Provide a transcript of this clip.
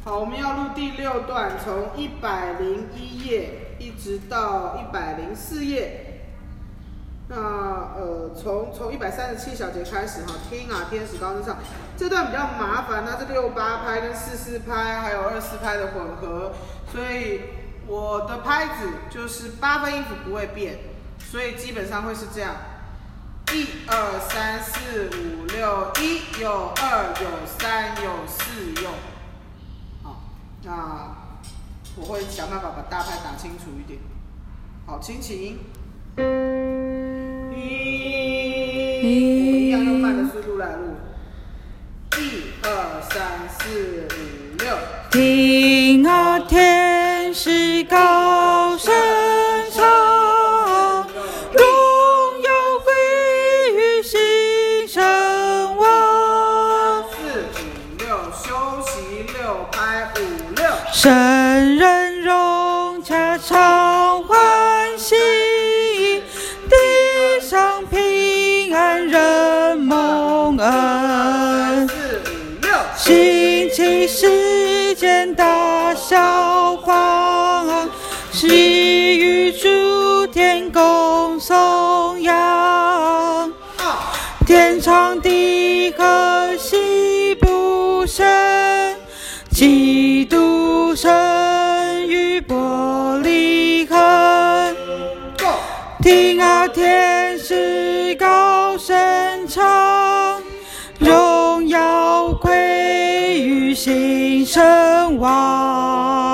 好，我们要录第6段，从101页一直到104页。那从137小节开始哈，听啊，天使高声唱。这段比较麻烦，它是6/8拍跟4/4拍，还有2/4拍的混合，所以我的拍子就是8分音符不会变，所以基本上会是这样：1、2、3、4、5、6、1有2有3有4有。好，那我会想办法把大拍打清楚一点。好，轻琴。我们一样用慢的速度来录。1、2、3、4、5、6。 听啊，天使高声唱，荣耀归于新生王。 4、5、6，休息6拍5、6。 圣人融洽常欢喜，地上平安人蒙恩。 4、5、6。 兴起世间大小黄，喜与诸天共颂扬。天长地和喜不胜，基督生于伯利恒。听啊，天使高声唱，荣耀归于新生王。